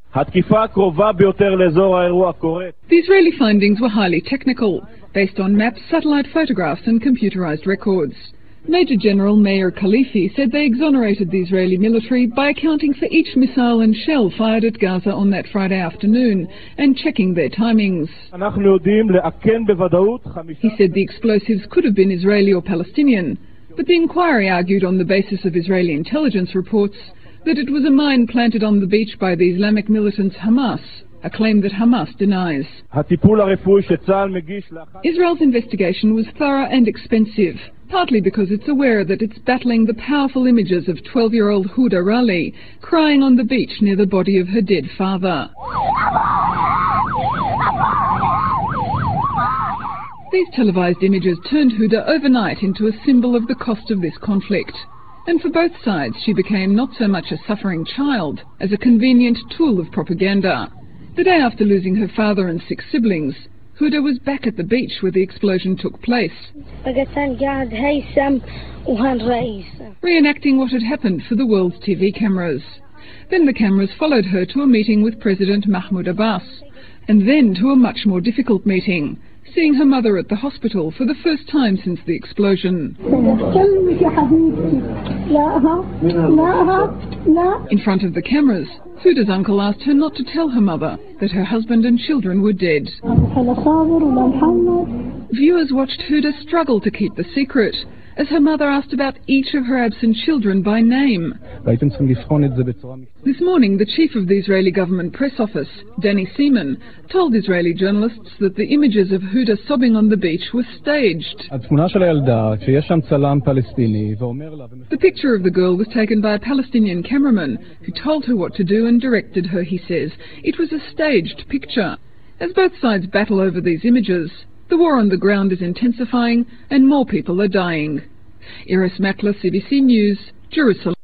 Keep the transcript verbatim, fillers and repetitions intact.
The Israeli findings were highly technical, based on maps, satellite photographs and computerized records. Major General Meir Khalifi said they exonerated the Israeli military by accounting for each missile and shell fired at Gaza on that Friday afternoon and checking their timings. He said the explosives could have been Israeli or Palestinian, but the inquiry argued on the basis of Israeli intelligence reports that it was a mine planted on the beach by the Islamic militants Hamas, a claim that Hamas denies. Israel's investigation was thorough and expensive, partly because it's aware that it's battling the powerful images of twelve-year-old Huda Raleigh crying on the beach near the body of her dead father. These televised images turned Huda overnight into a symbol of the cost of this conflict. And for both sides, she became not so much a suffering child as a convenient tool of propaganda. The day after losing her father and six siblings, Huda was back at the beach where the explosion took place, reenacting what had happened for the world's T V cameras. Then the cameras followed her to a meeting with President Mahmoud Abbas, and then to a much more difficult meeting, seeing her mother at the hospital for the first time since the explosion. In front of the cameras, Huda's uncle asked her not to tell her mother that her husband and children were dead. Viewers watched Huda struggle to keep the secret, as her mother asked about each of her absent children by name. This morning, the chief of the Israeli government press office, Danny Seaman, told Israeli journalists that the images of Huda sobbing on the beach were staged. The picture of the girl was taken by a Palestinian cameraman who told her what to do and directed her, he says. It was a staged picture. As both sides battle over these images, the war on the ground is intensifying and more people are dying. Iris Makler, C B C News, Jerusalem.